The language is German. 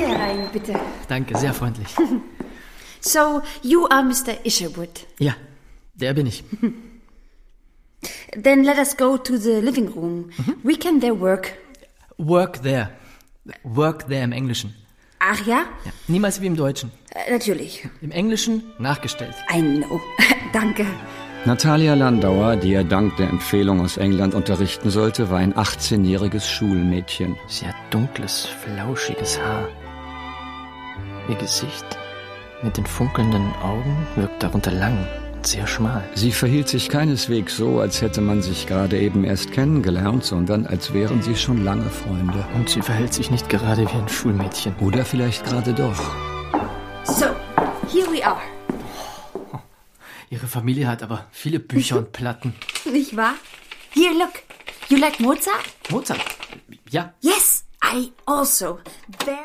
Hier herein, bitte. Danke, sehr freundlich. So, you are Mr. Isherwood. Ja, der bin ich. Then let us go to the living room. We can there work. Work there. Work there im Englischen. Ach ja? Ja, niemals wie im Deutschen. Natürlich. Im Englischen nachgestellt. I know. Danke. Natalia Landauer, die er dank der Empfehlung aus England unterrichten sollte, war ein 18-jähriges Schulmädchen. Sie hat dunkles, flauschiges Haar. Ihr Gesicht mit den funkelnden Augen wirkt darunter lang und sehr schmal. Sie verhielt sich keineswegs so, als hätte man sich gerade eben erst kennengelernt, sondern als wären sie schon lange Freunde. Und sie verhält sich nicht gerade wie ein Schulmädchen. Oder vielleicht gerade doch. So, here we are. Ihre Familie hat aber viele Bücher und Platten. Nicht wahr? Here, look. You like Mozart? Mozart? Ja. Yes, I also. Very